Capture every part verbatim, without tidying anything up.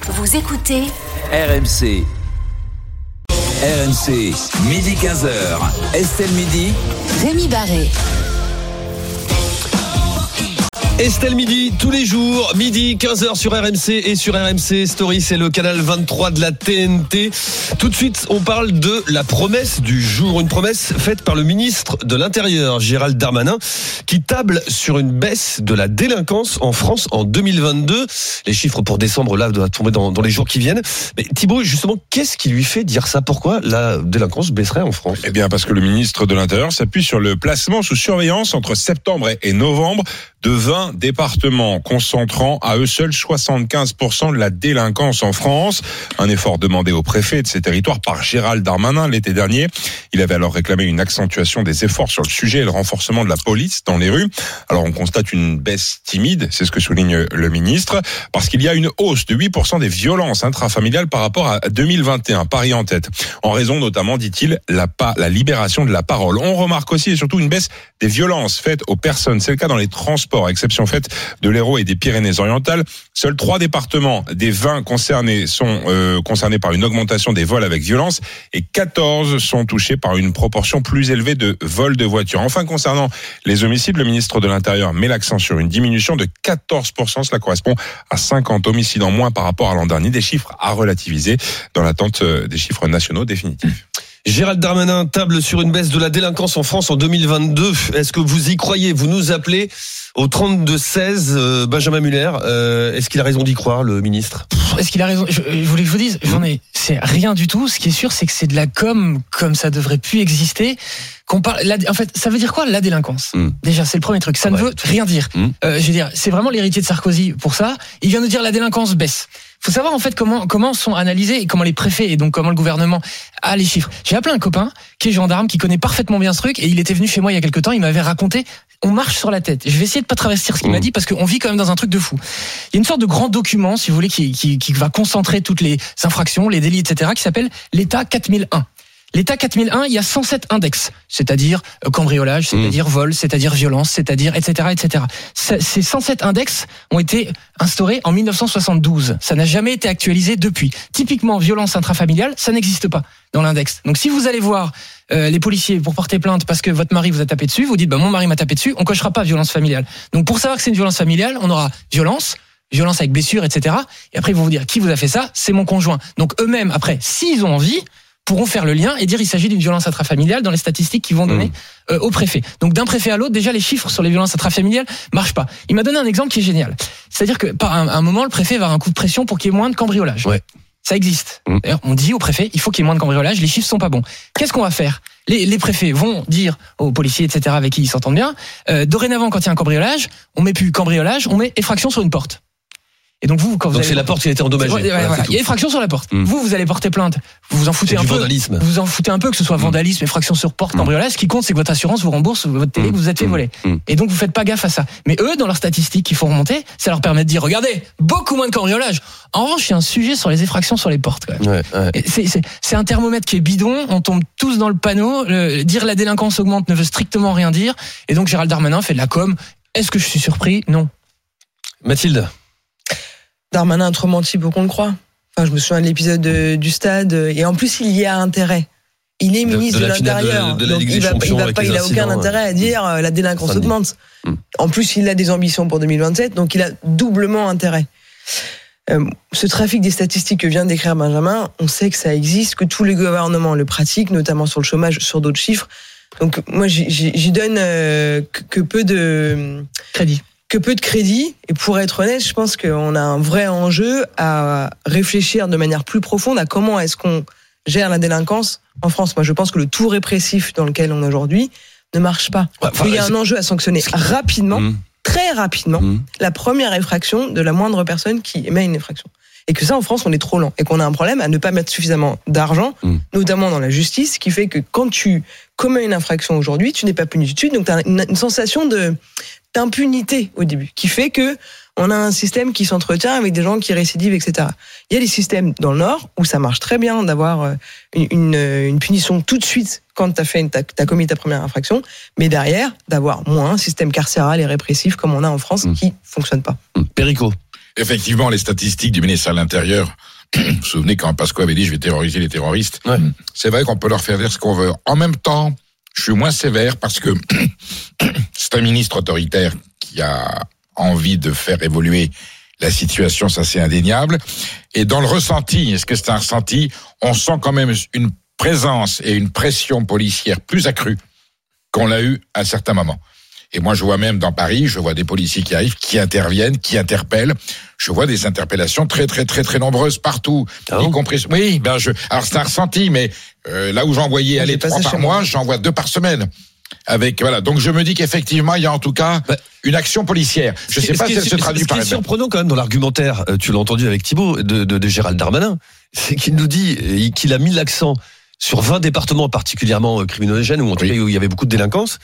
Vous écoutez R M C. R M C, midi quinze heures. Estelle Midi. Rémi Barré. Estelle Midi, tous les jours, midi, quinze heures sur R M C et sur R M C Story, c'est le canal vingt-trois de la T N T. Tout de suite, on parle de la promesse du jour, une promesse faite par le ministre de l'Intérieur, Gérald Darmanin, qui table sur une baisse de la délinquance en France en deux mille vingt-deux. Les chiffres pour décembre, là, doivent tomber dans, dans les jours qui viennent. Mais Thibaut, justement, qu'est-ce qui lui fait dire ça? Pourquoi la délinquance baisserait en France? Eh bien, parce que le ministre de l'Intérieur s'appuie sur le placement sous surveillance entre septembre et novembre de vingt départements, concentrant à eux seuls soixante-quinze pour cent de la délinquance en France. Un effort demandé au préfet de ces territoires par Gérald Darmanin l'été dernier. Il avait alors réclamé une accentuation des efforts sur le sujet et le renforcement de la police dans les rues. Alors on constate une baisse timide, c'est ce que souligne le ministre, parce qu'il y a une hausse de huit pour cent des violences intrafamiliales par rapport à deux mille vingt et un, Paris en tête. En raison notamment, dit-il, la, pa- la libération de la parole. On remarque aussi et surtout une baisse des violences faites aux personnes. C'est le cas dans les transports, à exception faite de l'Hérault et des Pyrénées-Orientales. Seuls trois départements des vingt concernés sont euh, concernés par une augmentation des vols avec violence et quatorze sont touchés par une proportion plus élevée de vols de voitures. Enfin, concernant les homicides, le ministre de l'Intérieur met l'accent sur une diminution de quatorze pour cent. Cela correspond à cinquante homicides en moins par rapport à l'an dernier. Des chiffres à relativiser dans l'attente des chiffres nationaux définitifs. Gérald Darmanin table sur une baisse de la délinquance en France en deux mille vingt-deux. Est-ce que vous y croyez? Vous nous appelez au trente-deux seize, euh, Benjamin Muller. Euh, est-ce qu'il a raison d'y croire, le ministre? Est-ce qu'il a raison? je, je voulais que je vous dise, j'en ai, c'est rien du tout. Ce qui est sûr, c'est que c'est de la com, comme ça devrait plus exister. Qu'on parle, la, en fait, ça veut dire quoi, la délinquance? mm. Déjà, c'est le premier truc. Ça ouais. ne veut rien dire. Mm. Euh, je veux dire, c'est vraiment l'héritier de Sarkozy pour ça. Il vient de dire la délinquance baisse. Faut savoir en fait comment comment sont analysés et comment les préfets et donc comment le gouvernement a les chiffres. J'ai appelé un copain qui est gendarme, qui connaît parfaitement bien ce truc, et il était venu chez moi il y a quelque temps. Il m'avait raconté, on marche sur la tête. Je vais essayer de pas travestir ce qu'il mmh. m'a dit parce qu'on vit quand même dans un truc de fou. Il y a une sorte de grand document, si vous voulez, qui qui, qui va concentrer toutes les infractions, les délits, et cetera, qui s'appelle l'État quatre mille un. L'État quatre mille un, il y a cent sept index, c'est-à-dire cambriolage, c'est-à-dire vol, c'est-à-dire violence, c'est-à-dire et cetera, et cetera. Ces cent sept index ont été instaurés en dix-neuf cent soixante-douze. Ça n'a jamais été actualisé depuis. Typiquement, violence intrafamiliale, ça n'existe pas dans l'index. Donc, si vous allez voir euh, les policiers pour porter plainte parce que votre mari vous a tapé dessus, vous dites bah mon mari m'a tapé dessus, on cochera pas violence familiale. Donc, pour savoir que c'est une violence familiale, on aura violence. violence avec blessure, et cetera. Et après, ils vont vous dire qui vous a fait ça? C'est mon conjoint. Donc, eux-mêmes, après, s'ils ont envie, pourront faire le lien et dire il s'agit d'une violence intrafamiliale dans les statistiques qu'ils vont donner mmh. euh, au préfet. Donc d'un préfet à l'autre, déjà les chiffres sur les violences intrafamiliales marchent pas. Il m'a donné un exemple qui est génial. C'est-à-dire que par un, un moment, le préfet va avoir un coup de pression pour qu'il y ait moins de cambriolage. Ouais. Ça existe. Mmh. D'ailleurs, on dit au préfet il faut qu'il y ait moins de cambriolage. Les chiffres sont pas bons. Qu'est-ce qu'on va faire? Les, les préfets vont dire aux policiers, et cetera, avec qui ils s'entendent bien, euh, dorénavant, quand il y a un cambriolage, on met plus cambriolage, on met effraction sur une porte. Et donc vous, quand vous donc allez... c'est la porte qui a été endommagée. Ouais, voilà, voilà. Il y a effraction sur la porte. Mmh. Vous, vous allez porter plainte. Vous vous en foutez c'est un du peu. Vandalisme. Vous vous en foutez un peu que ce soit vandalisme, mmh. effraction sur porte, cambriolage. Ce qui compte, c'est que votre assurance vous rembourse votre télé mmh. que vous êtes fait voler. Mmh. Et donc vous faites pas gaffe à ça. Mais eux, dans leurs statistiques qu'il faut remonter, ça leur permet de dire regardez, beaucoup moins de cambriolage. En revanche, il y a un sujet sur les effractions sur les portes. Quand même. Ouais, ouais. Et c'est, c'est, c'est un thermomètre qui est bidon. On tombe tous dans le panneau. Le, dire la délinquance augmente ne veut strictement rien dire. Et donc Gérald Darmanin fait de la com. Est-ce que je suis surpris? Non. Mathilde. Darmanin a trop menti pour qu'on le croie. Enfin, je me souviens de l'épisode de, du stade, et en plus, il y a intérêt. Il est ministre de, de, de l'Intérieur, de, de donc il va, il va pas, il a aucun intérêt à dire euh, la délinquance Samedi. augmente. Mm. En plus, il a des ambitions pour deux mille vingt-sept, donc il a doublement intérêt. Euh, ce trafic des statistiques que vient d'écrire Benjamin, on sait que ça existe, que tous les gouvernements le pratiquent, notamment sur le chômage, sur d'autres chiffres. Donc moi, j'y, j'y donne euh, que, que peu de crédit. que peu de crédit, et pour être honnête, je pense qu'on a un vrai enjeu à réfléchir de manière plus profonde à comment est-ce qu'on gère la délinquance en France. Moi, je pense que le tout répressif dans lequel on est aujourd'hui ne marche pas. Ouais, enfin, il y a un enjeu à sanctionner rapidement, mmh. très rapidement, mmh. la première effraction de la moindre personne qui émet une effraction. Et que ça, en France, on est trop lent. Et qu'on a un problème à ne pas mettre suffisamment d'argent, mmh. notamment dans la justice, qui fait que quand tu commets une infraction aujourd'hui, tu n'es pas puni tout de suite. Donc, tu as une, une sensation de, d'impunité au début, qui fait que on a un système qui s'entretient avec des gens qui récidivent, et cetera. Il y a des systèmes dans le Nord où ça marche très bien d'avoir une, une, une punition tout de suite quand tu as fait une, t'as, t'as commis ta première infraction, mais derrière, d'avoir moins un système carcéral et répressif comme on a en France mmh. qui fonctionne pas. Mmh. Perico. effectivement, les statistiques du ministère de l'Intérieur, vous vous souvenez quand Pasqua avait dit « je vais terroriser les terroristes ouais. », c'est vrai qu'on peut leur faire dire ce qu'on veut. En même temps, je suis moins sévère parce que c'est un ministre autoritaire qui a envie de faire évoluer la situation, ça c'est indéniable. Et dans le ressenti, est-ce que c'est un ressenti, on sent quand même une présence et une pression policière plus accrue qu'on l'a eu à certains moments. Et moi, je vois même dans Paris, je vois des policiers qui arrivent, qui interviennent, qui interpellent. Je vois des interpellations très, très, très, très nombreuses partout, ah y compris. Oui, ben je. Alors c'est un ressenti, mais euh, là où j'en voyais aller trois par mois, j'en vois deux par semaine. Avec voilà, donc je me dis qu'effectivement, il y a en tout cas bah, une action policière. Je ne sais pas si elle se traduit par. Ce qui est surprenant quand même dans l'argumentaire, tu l'as entendu avec Thibault, de, de, de Gérald Darmanin, c'est qu'il nous dit qu'il a mis l'accent sur vingt départements particulièrement criminogènes, ou en tout cas où il y avait beaucoup de délinquance.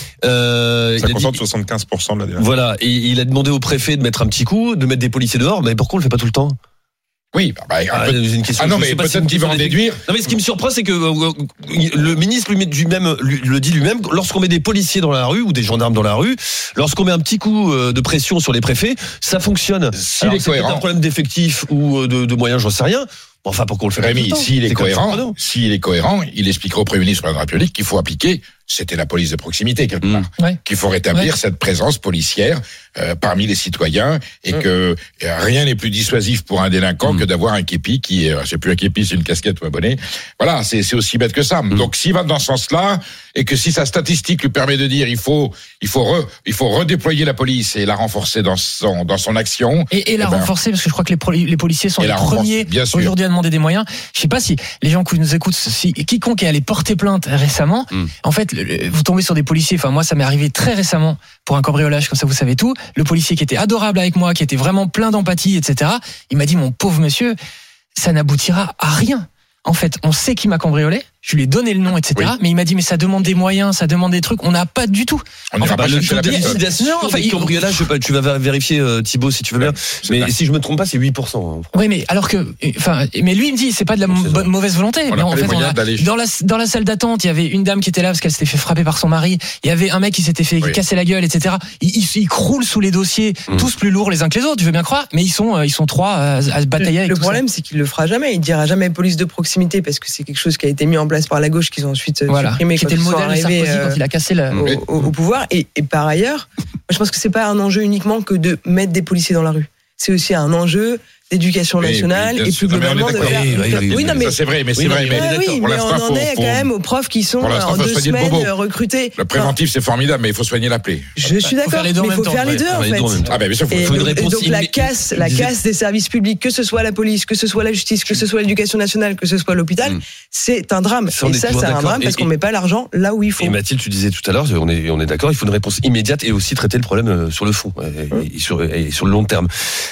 Euh, ça concentre soixante-quinze pour cent de la délinquance. Voilà, et il a demandé au préfet de mettre un petit coup, de mettre des policiers dehors, mais pourquoi on le fait pas tout le temps ? Oui, bah, ah, peut... une question, ah non, mais peut-être qu'il va en déduire. Non, mais ce qui me surprend, c'est que euh, le ministre lui-même lui, le dit lui-même, lorsqu'on met des policiers dans la rue ou des gendarmes dans la rue, lorsqu'on met un petit coup de pression sur les préfets, ça fonctionne. S'il est c'est cohérent. peut-être un problème d'effectifs ou de, de moyens, j'en sais rien. Enfin, pourquoi on le fait Rémi, pas tout le temps ? s'il est, c'est cohérent, s'il est cohérent, il expliquera au Premier ministre de la République qu'il faut appliquer, c'était la police de proximité quelque part, mmh. ouais. qu'il faut rétablir ouais. cette présence policière euh, parmi les citoyens et mmh. que euh, rien n'est plus dissuasif pour un délinquant mmh. que d'avoir un képi qui, euh, c'est plus un képi, c'est une casquette ou un bonnet. Voilà, c'est, c'est aussi bête que ça. Mmh. Donc, s'il va dans ce sens-là et que si sa statistique lui permet de dire il faut, il faut, re, il faut redéployer la police et la renforcer dans son, dans son action. Et, et la ben, renforcer parce que je crois que les, pro, les policiers sont les premiers aujourd'hui à demander des moyens. Je sais pas si les gens qui nous écoutent, si quiconque est allé porter plainte récemment, mmh. en fait, le, vous tombez sur des policiers. Enfin, moi, ça m'est arrivé très récemment pour un cambriolage, comme ça, vous savez tout. Le policier qui était adorable avec moi, qui était vraiment plein d'empathie, et cetera. Il m'a dit, mon pauvre monsieur, ça n'aboutira à rien. En fait, on sait qui m'a cambriolé. Je lui ai donné le nom, et cetera. Oui. Mais il m'a dit, mais ça demande des moyens, ça demande des trucs. On n'a pas du tout. On enfin, bah, le taux d'élucidation enfin, des cambriolages, tu vas vérifier, euh, Thibault, si tu veux bien. Mais pas. Si je me trompe pas, c'est huit pour cent. Oui, mais alors que, enfin, mais lui, il me dit, c'est pas de la m- mauvaise volonté. On mais en fait, on a, dans la, dans la salle d'attente, il y avait une dame qui était là parce qu'elle s'était fait frapper par son mari. Il y avait un mec qui s'était fait oui. casser la gueule, et cetera. Ils, ils, ils croulent sous les dossiers, mmh. tous plus lourds les uns que les autres, je veux bien croire. Mais ils sont, ils sont trois à, à se batailler avec Le tout problème, ça. c'est qu'il le fera jamais. Il dira jamais police de proximité parce que c'est quelque chose qui a été mis en place par la gauche qu'ils ont ensuite voilà. supprimé C'était quand le ils sont modèle de arrivés Sarkozy euh, quand il a cassé le... au, au, au pouvoir. Et, et par ailleurs, moi, je pense que c'est pas un enjeu uniquement que de mettre des policiers dans la rue. C'est aussi un enjeu d'éducation nationale oui, oui, et plus globalement de faire. Oui, oui, oui, oui, non, mais ça, c'est vrai, mais c'est oui, vrai. Mais, mais, oui, mais on en faut, est faut, quand même aux profs qui sont en deux semaines recrutés. Le préventif, c'est formidable, mais il faut soigner la plaie. Je suis d'accord, mais il faut faire les deux en fait. Ah ben, il faut une réponse. Donc la casse, la casse des services publics, que ce soit la police, que ce soit la justice, que ce soit l'éducation nationale, que ce soit l'hôpital, c'est un drame. Et ça, c'est un drame parce qu'on met pas l'argent là où il faut. Et Mathilde, tu disais tout à l'heure, on est, on est d'accord, il faut une réponse immédiate et aussi traiter le problème sur le fond et sur, et sur le long terme.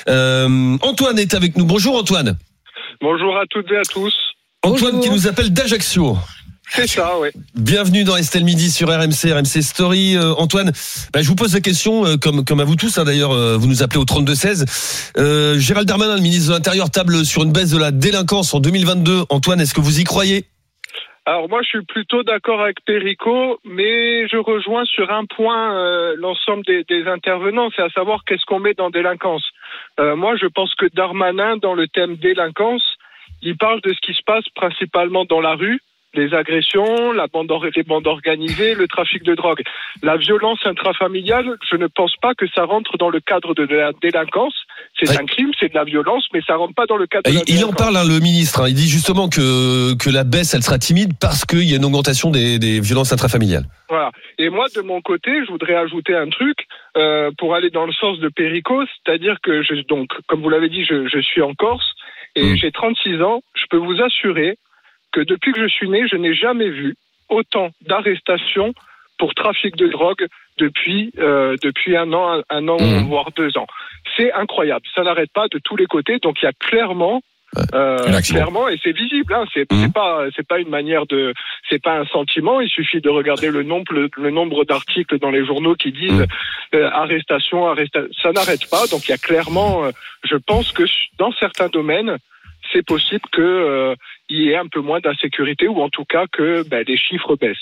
Euh, Antoine est avec nous. Bonjour Antoine. Bonjour à toutes et à tous. Antoine Bonjour. Qui nous appelle d'Ajaccio. C'est ça, oui. Bienvenue dans Estelle Midi sur R M C, R M C Story. Euh, Antoine, bah, je vous pose la question, euh, comme, comme à vous tous, hein, d'ailleurs, euh, vous nous appelez au trente-deux seize. Euh, Gérald Darmanin, le ministre de l'Intérieur, table sur une baisse de la délinquance en deux mille vingt-deux. Antoine, est-ce que vous y croyez ? Alors moi, je suis plutôt d'accord avec Perico, mais je rejoins sur un point euh, l'ensemble des, des intervenants, c'est à savoir qu'est-ce qu'on met dans délinquance. Euh, moi, je pense que Darmanin, dans le thème délinquance, il parle de ce qui se passe principalement dans la rue, les agressions, la bande, les bandes organisées, le trafic de drogue. La violence intrafamiliale, je ne pense pas que ça rentre dans le cadre de la délinquance. C'est ouais. un crime, c'est de la violence, mais ça rentre pas dans le cadre de la il, délinquance. Il en parle, hein, le ministre. Hein, il dit justement que, que la baisse, elle sera timide parce qu'il y a une augmentation des, des violences intrafamiliales. Voilà. Et moi, de mon côté, je voudrais ajouter un truc euh, pour aller dans le sens de Perico, c'est-à-dire que, je, donc, comme vous l'avez dit, je, je suis en Corse et mmh. j'ai trente-six ans. Je peux vous assurer que depuis que je suis né, je n'ai jamais vu autant d'arrestations pour trafic de drogue depuis euh, depuis un an, un, un an mmh. voire deux ans. C'est incroyable, ça n'arrête pas de tous les côtés. Donc il y a clairement, euh, clairement, et c'est visible. Hein, c'est, mmh. c'est pas c'est pas une manière de, c'est pas un sentiment. Il suffit de regarder le nombre le, le nombre d'articles dans les journaux qui disent mmh. euh, arrestation, arrestation. Ça n'arrête pas. Donc il y a clairement, euh, je pense que dans certains domaines, c'est possible que euh, il y ait un peu moins d'insécurité ou en tout cas que ben, les chiffres baissent.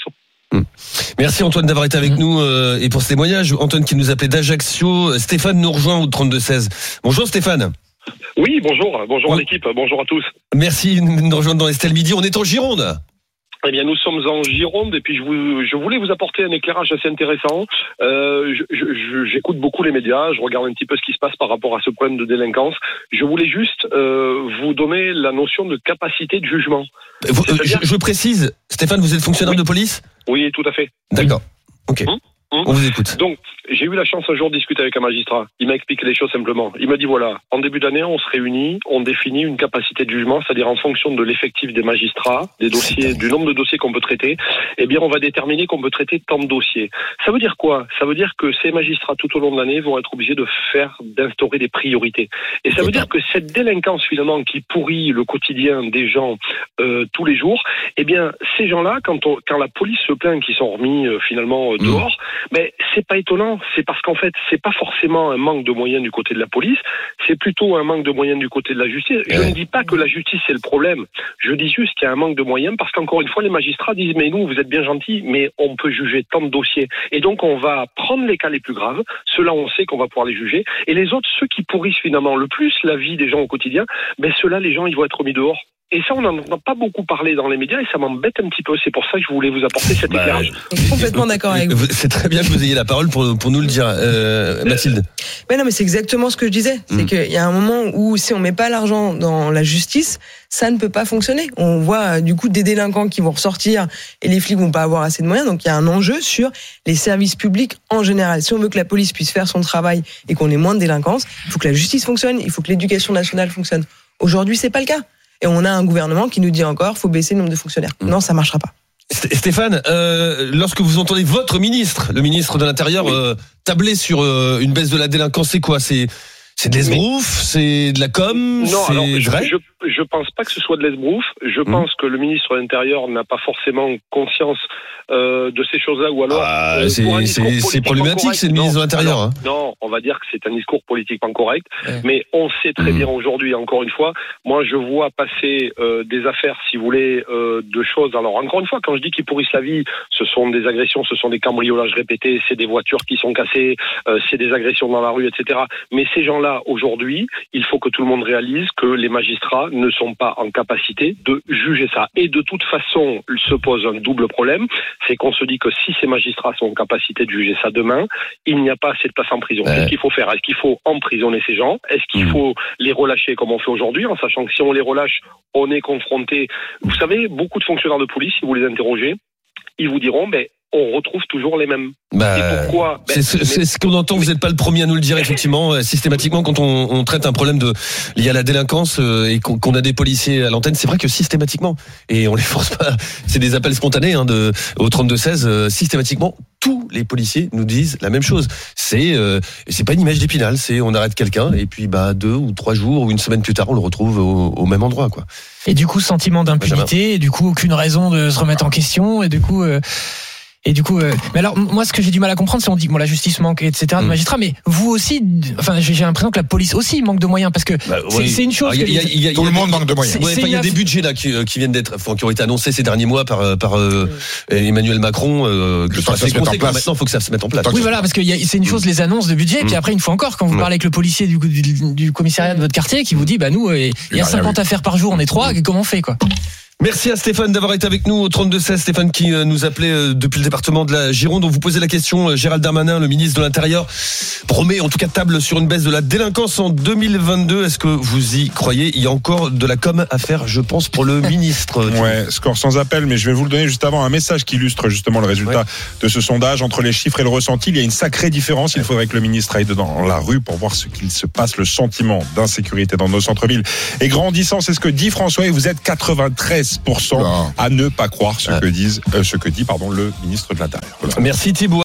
Mmh. Merci Antoine d'avoir été avec mmh. nous euh, et pour ce témoignage. Antoine qui nous appelait d'Ajaccio. Stéphane nous rejoint au trente-deux seize. Bonjour Stéphane. Oui, bonjour. Bonjour à l'équipe. Bonjour à tous. Merci de nous rejoindre dans Estelle Midi. On est en Gironde. Eh bien, nous sommes en Gironde et puis je, vous, je voulais vous apporter un éclairage assez intéressant. Euh, je, je, j'écoute beaucoup les médias, je regarde un petit peu ce qui se passe par rapport à ce problème de délinquance. Je voulais juste euh, vous donner la notion de capacité de jugement. Vous, euh, je, je précise, Stéphane, vous êtes fonctionnaire oui. de police ? Oui, tout à fait. D'accord. Ok. Hum Hum. On vous écoute. Donc, j'ai eu la chance un jour de discuter avec un magistrat. Il m'a expliqué les choses simplement. Il m'a dit voilà, en début d'année, on se réunit, on définit une capacité de jugement, c'est-à-dire en fonction de l'effectif des magistrats, des dossiers, du nombre de dossiers qu'on peut traiter. Eh bien, on va déterminer qu'on peut traiter tant de dossiers. Ça veut dire quoi ? Ça veut dire que ces magistrats, tout au long de l'année, vont être obligés de faire, d'instaurer des priorités. Et ça veut dire que cette délinquance, finalement, qui pourrit le quotidien des gens euh, tous les jours, eh bien, ces gens-là, quand, on, quand la police se plaint qu'ils sont remis euh, finalement euh, dehors, mmh. mais c'est pas étonnant, c'est parce qu'en fait, c'est pas forcément un manque de moyens du côté de la police, c'est plutôt un manque de moyens du côté de la justice. Je ouais. ne dis pas que la justice c'est le problème, je dis juste qu'il y a un manque de moyens parce qu'encore une fois, les magistrats disent mais nous, vous êtes bien gentils, mais on peut juger tant de dossiers. Et donc, on va prendre les cas les plus graves, ceux-là, on sait qu'on va pouvoir les juger, et les autres, ceux qui pourrissent finalement le plus la vie des gens au quotidien, ben ceux-là, les gens, ils vont être remis dehors. Et ça, on n'en a pas beaucoup parlé dans les médias et ça m'embête un petit peu. C'est pour ça que je voulais vous apporter cet bah, éclairage. Je suis complètement d'accord avec vous. C'est très bien que vous ayez la parole pour, pour nous le dire. Euh, Mathilde. Mais non, mais c'est exactement ce que je disais. C'est mmh. qu'il y a un moment où si on met pas l'argent dans la justice, ça ne peut pas fonctionner. On voit du coup des délinquants qui vont ressortir et les flics vont pas avoir assez de moyens. Donc il y a un enjeu sur les services publics en général. Si on veut que la police puisse faire son travail et qu'on ait moins de délinquance, il faut que la justice fonctionne, il faut que l'éducation nationale fonctionne. Aujourd'hui, c'est pas le cas. Et on a un gouvernement qui nous dit encore, faut baisser le nombre de fonctionnaires. Mmh. Non, ça marchera pas. Stéphane, euh, lorsque vous entendez votre ministre, le ministre de l'Intérieur, oui. euh, tabler sur euh, une baisse de la délinquance, c'est quoi ? C'est c'est de l'esbrouf, c'est de la com, non, c'est alors, vrai ? je, je, je pense pas que ce soit de l'esbrouf. Je mmh. pense que le ministre de l'Intérieur n'a pas forcément conscience euh, de ces choses-là, ou alors ah, euh, c'est, c'est, c'est problématique, c'est le ministre de l'Intérieur. Alors, hein. Non, on va dire que c'est un discours politiquement correct, ouais. mais on sait très mmh. bien aujourd'hui, encore une fois, moi je vois passer euh, des affaires, si vous voulez, euh, de choses. Alors encore une fois, quand je dis qu'ils pourrissent la vie, ce sont des agressions, ce sont des cambriolages répétés, c'est des voitures qui sont cassées, euh, c'est des agressions dans la rue, et cetera. Mais ces gens-là, aujourd'hui, il faut que tout le monde réalise que les magistrats ne sont pas en capacité de juger ça. Et de toute façon, il se pose un double problème, c'est qu'on se dit que si ces magistrats sont en capacité de juger ça demain, il n'y a pas assez de place en prison. Ouais. Qu'est-ce qu'il faut faire ? Est-ce qu'il faut emprisonner ces gens ? Est-ce qu'il mmh. faut les relâcher comme on fait aujourd'hui, en sachant que si on les relâche, on est confronté... Vous savez, beaucoup de fonctionnaires de police, si vous les interrogez, ils vous diront... Ben, on retrouve toujours les mêmes. Bah, et pourquoi ben, c'est, ce, c'est ce qu'on entend, vous n'êtes pas le premier à nous le dire, effectivement, systématiquement, quand on, on traite un problème de, lié à la délinquance euh, et qu'on, qu'on a des policiers à l'antenne, c'est vrai que systématiquement, et on les force pas, c'est des appels spontanés hein, de, au trente-deux seize, euh, systématiquement, tous les policiers nous disent la même chose. C'est, euh, c'est pas une image d'Épinal, c'est on arrête quelqu'un et puis bah deux ou trois jours ou une semaine plus tard, on le retrouve au, au même endroit, quoi. Et du coup, sentiment d'impunité, et du coup, aucune raison de se remettre en question, et du coup... Euh... Et du coup, euh, mais alors moi, ce que j'ai du mal à comprendre, c'est on dit que bon, la justice manque, et cetera, de magistrats, mais vous aussi, enfin, j'ai, j'ai l'impression que la police aussi manque de moyens, parce que bah, c'est, oui. c'est une chose. Alors, que y a, y a, tout y a, le monde manque de moyens. Il ouais, y a des budgets là qui, qui viennent d'être, enfin, qui ont été annoncés ces derniers mois par par euh, Emmanuel Macron. Euh, que ça se conseils, maintenant, il faut que ça se mette en place. Oui, voilà, parce que y a, c'est une chose les annonces de budget, mmh. puis après une fois encore, quand vous mmh. parlez avec le policier du, du, du commissariat de votre quartier, qui vous dit, bah nous, il y a cinquante affaires par jour, on est trois, comment on fait quoi? Merci à Stéphane d'avoir été avec nous au trente-deux seize. Stéphane qui nous appelait depuis le département de la Gironde. On vous posait la question. Gérald Darmanin, le ministre de l'Intérieur, promet en tout cas table sur une baisse de la délinquance en deux mille vingt-deux. Est-ce que vous y croyez ? Il y a encore de la com à faire, je pense, pour le ministre. Ouais, score sans appel, mais je vais vous le donner juste avant. Un message qui illustre justement le résultat ouais. de ce sondage. Entre les chiffres et le ressenti, il y a une sacrée différence. Il faudrait que le ministre aille dans la rue pour voir ce qu'il se passe. Le sentiment d'insécurité dans nos centres-villes est grandissant. C'est ce que dit François et vous êtes quatre-vingt-treize pour cent à ne pas croire ce que disent, euh, ce que dit pardon le ministre de l'Intérieur. Voilà. Merci Thibault.